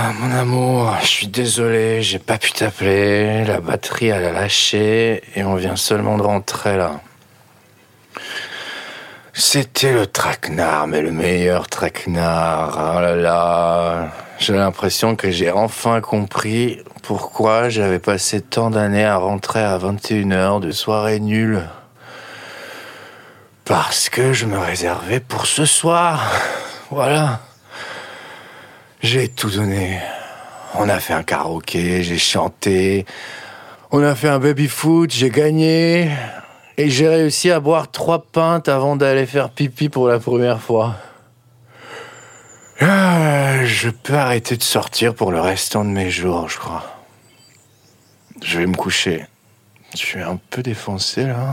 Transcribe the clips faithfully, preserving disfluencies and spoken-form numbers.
Ah, mon amour, je suis désolé, j'ai pas pu t'appeler. La batterie, elle a lâché et on vient seulement de rentrer, là. C'était le traquenard, mais le meilleur traquenard. Oh là là, j'ai l'impression que j'ai enfin compris pourquoi j'avais passé tant d'années à rentrer à vingt et une heures de soirée nulle. Parce que je me réservais pour ce soir. Voilà. J'ai tout donné. On a fait un karaoké, j'ai chanté. On a fait un baby-foot, j'ai gagné. Et j'ai réussi à boire trois pintes avant d'aller faire pipi pour la première fois. Ah, je peux arrêter de sortir pour le restant de mes jours, je crois. Je vais me coucher. Je suis un peu défoncé, là.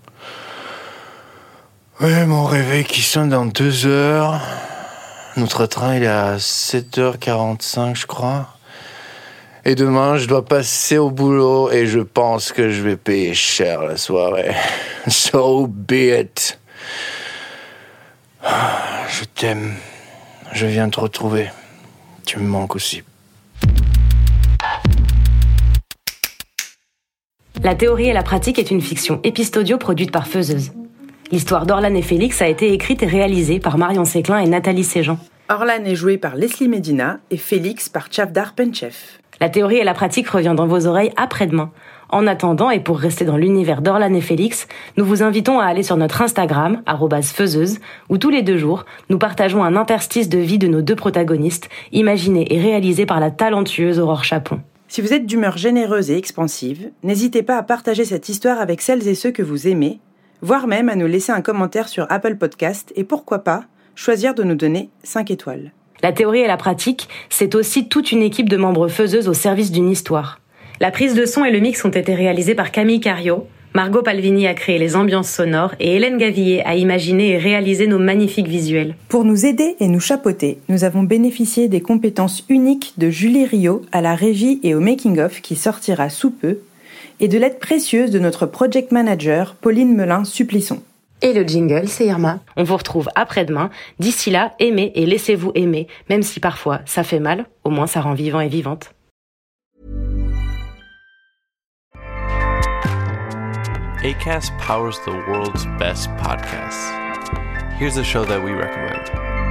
Ouais, mon réveil qui sonne dans deux heures. Notre train, il est à sept heures quarante-cinq, je crois. Et demain, je dois passer au boulot et je pense que je vais payer cher la soirée. So be it. Je t'aime. Je viens te retrouver. Tu me manques aussi. La théorie et la pratique est une fiction épistodio produite par Faiseuse. L'histoire d'Orlan et Félix a été écrite et réalisée par Marion Séclin et Nathalie Séjean. Orlan est joué par Leslie Medina et Félix par Chavdar Penchev. La théorie et la pratique revient dans vos oreilles après-demain. En attendant, et pour rester dans l'univers d'Orlan et Félix, nous vous invitons à aller sur notre Instagram, arobase faiseuse, où tous les deux jours, nous partageons un interstice de vie de nos deux protagonistes, imaginé et réalisé par la talentueuse Aurore Chapon. Si vous êtes d'humeur généreuse et expansive, n'hésitez pas à partager cette histoire avec celles et ceux que vous aimez, voire même à nous laisser un commentaire sur Apple Podcast et pourquoi pas, choisir de nous donner cinq étoiles. La théorie et la pratique, c'est aussi toute une équipe de membres faiseuses au service d'une histoire. La prise de son et le mix ont été réalisés par Camille Cario, Margot Palvini a créé les ambiances sonores et Hélène Gavillier a imaginé et réalisé nos magnifiques visuels. Pour nous aider et nous chapeauter, nous avons bénéficié des compétences uniques de Julie Rio à la régie et au making-of qui sortira sous peu, et de l'aide précieuse de notre project manager Pauline Melin-Supplisson. Et le jingle, c'est Irma. On vous retrouve après-demain. D'ici là, aimez et laissez-vous aimer, même si parfois ça fait mal, au moins ça rend vivant et vivante. Acast powers the world's best podcasts. Here's a show that we recommend.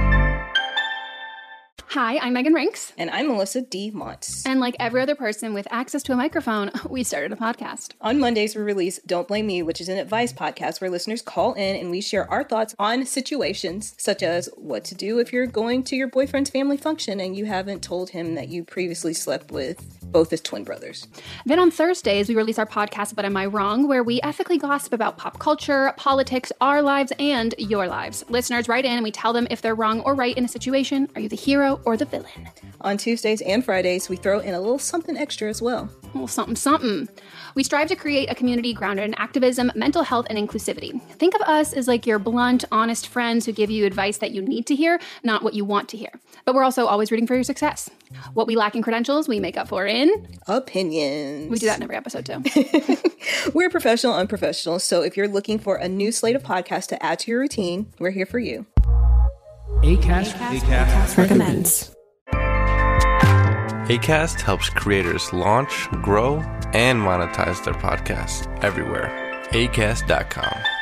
Hi, I'm Megan Rinks. And I'm Melissa D. Montz. And like every other person with access to a microphone, we started a podcast. On Mondays, we release Don't Blame Me, which is an advice podcast where listeners call in and we share our thoughts on situations such as what to do if you're going to your boyfriend's family function and you haven't told him that you previously slept with both his twin brothers. Then on Thursdays, we release our podcast, But Am I Wrong?, where we ethically gossip about pop culture, politics, our lives, and your lives. Listeners write in and we tell them if they're wrong or right in a situation. Are you the hero or the villain? On Tuesdays and Fridays, we throw in a little something extra as well. A little something, something. We strive to create a community grounded in activism, mental health, and inclusivity. Think of us as like your blunt, honest friends who give you advice that you need to hear, not what you want to hear. But we're also always rooting for your success. What we lack in credentials, we make up for in... opinions. We do that in every episode, too. We're professional, unprofessional, so if you're looking for a new slate of podcasts to add to your routine, we're here for you. Acast, Acast, Acast recommends. Acast helps creators launch, grow, and monetize their podcasts everywhere. acast dot com.